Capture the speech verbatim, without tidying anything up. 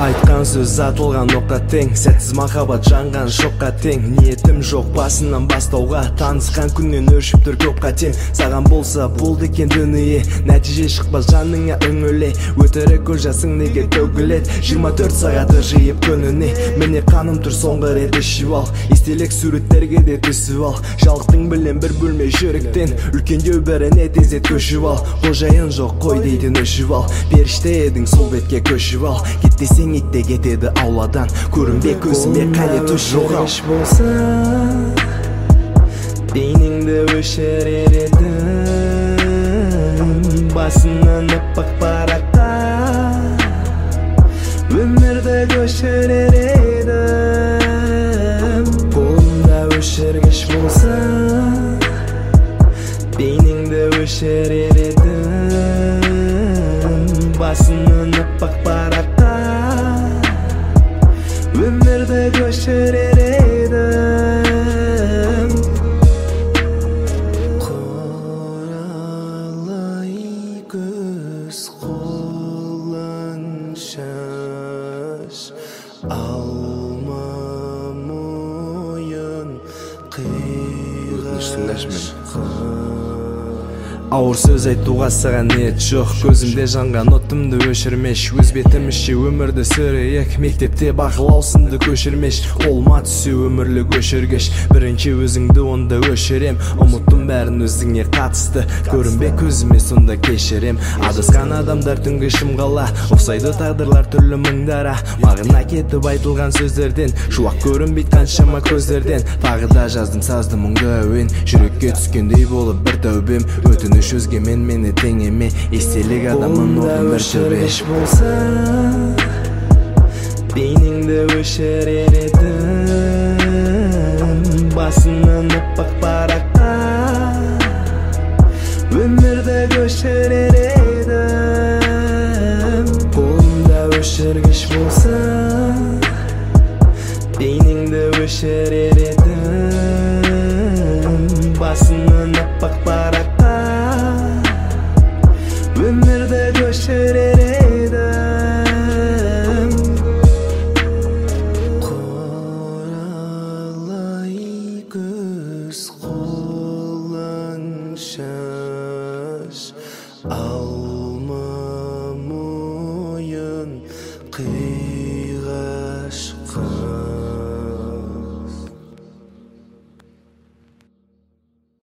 Айтқан сөз атылған оққа тең, сәтсіз махаббат жанған шоққа тең. Ниетім жоқ басынан бастауға, танысқан күннен өршіп тұр көп қатем. Саған болса болды екен дүние, нәтиже шықпас жаныңа үңіле. Өтірік көз жасың неге төгілет, жиырма төрт сағаты жиып күніне. Міне қаным тұр соңғы рет ішіп ал, естелік суреттерге де түсіп ал. Жалықтың білем бір бөлме жүректен, үлкендеу бәріне тезет көшіп ал. Қожайын жоқ қой дейтін өшіп ал, періште едің сол бетке көшіп ал. Кетпесең итте кетеді ауладан, көрінбе көзіме қане түс жоғал. Өшіргіш болса бейнеңді өшірер едім, басынан аппақ параққа өмірді көшірер едім. Қолымда өшіргіш болса бейнеңді өшірер едім, басынан аппақ параққа өмірді көшірер едім. Құралай көз қолың шаш, алма мойын қиғаш. Ауыр сөз айтуға саған ниет жоқ, көзімде жанған отымды өшірмеш. Өз бетімізше өмірді сүрейік, мектепте бақылау сынды көшірмеш. Қолыма түссе өмірлі өшіргіш, бірінші өзіңді онда өшірем. Ұмыттым бәрін өзіңе қатысты, көрінбе көзіме сонда кешірем. Адасқан адамдар түнгі шымғала, ұқсайды тағдырлар түрлі мыңдара. Мағына кетіп айтылған сөздерден, шуақ көрінбейді қаншама көздерден. Тағы да жаздым сазды мұңды әуен, жүрекке түскендей болып бір тәубем. Өтініш өзге мен мені теңеме, естелік адамын орын бір төбеш болса бейнеңді өшірер едім, басынан аппақ параққа өмірді көшірер едім. Қолымда өшіргіш болса бейнеңді өшірер едім, басынан аппақ параққа өмірді көшірер едім. Құралай көз қолың шаш, ал